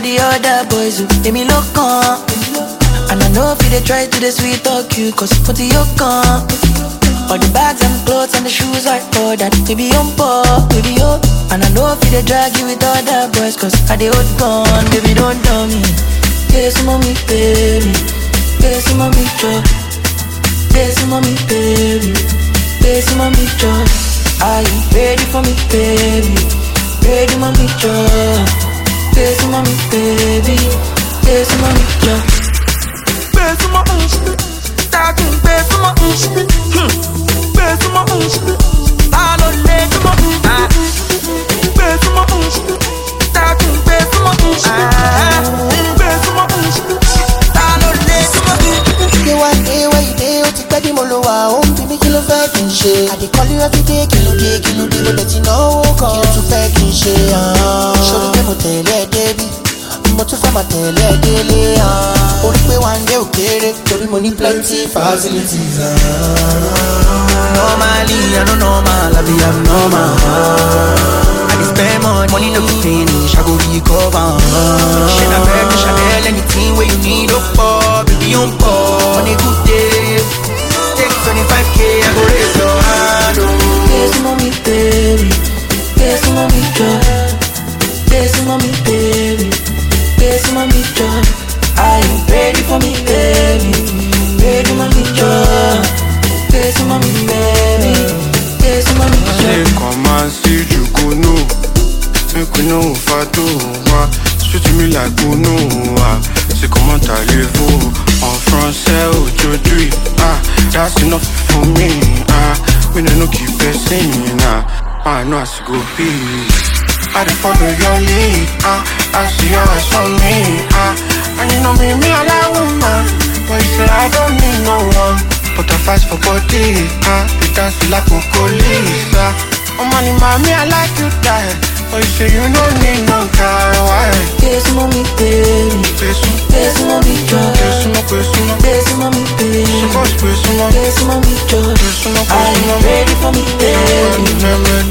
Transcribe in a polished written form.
the other boys who give me look on. And I know if they try to the sweet talk you, cause put the yoke on. All the bags and clothes and the shoes I bought that baby on pop, baby oh. And I know if they drag you with other boys, cause I the old gone, baby don't tell me. Yes, mommy, baby. Yes, mommy, joy. Yes, mommy, baby. Yes, mommy, joy. Are you ready for me, baby? Ready, mommy, joy. Yes, mommy, baby. Yes, mommy, joy. Yes, mommy, talking, yes, mommy, yes, mommy. I don't let you, mommy. Yes, mommy, talking, yes, mommy. Day one day where you day, o ti pẹ́ bí mo lo wà, ó ń bí mi kí ló fẹ́ kí n ṣe. I dey call you every day, kí ló dé, mo dẹ̀ ti náwó kan. Kí ló tún fẹ́ kí n ṣe? Ṣorí pé mo tẹ̀lé ẹ débí, mo tún fẹ́ máa tẹ̀lé ẹ délé. Orí pé one day ò kéré, torí mo ní plenty facilities. Normally, I don't normal, I be abnormal. I dey spend money no be finish, I go recover. Shit, I better Chanel, anything where you need, oh, for baby, on pop. On a good day, take 25K, I go raise your hand, oh. Yes, mommy, baby. Yes, mommy, joy. Yes, mommy, baby. Yes, mommy, joy. Are you ready for me, baby? Ready, mommy, joy. Yes, mommy, baby. Yes, mommy, joy. Say, come and see you go no. Make we know if I do. Shoot me like Uno. C'est comment allez-vous? En français aujourd'hui. That's enough for me. We don't know keep singing. I know I should go be. I dey follow your lead. I see your eyes on me. And you know me I like woman. But you say I don't need no one. But I fight for body. You dance like police. Oh money, mommy, I like you that. But you say you don't need no car. Why? Yes, mommy, baby. Yes, mommy, joy. Yes, mommy, baby. Yes, mommy, joy. Are you ready for me, baby?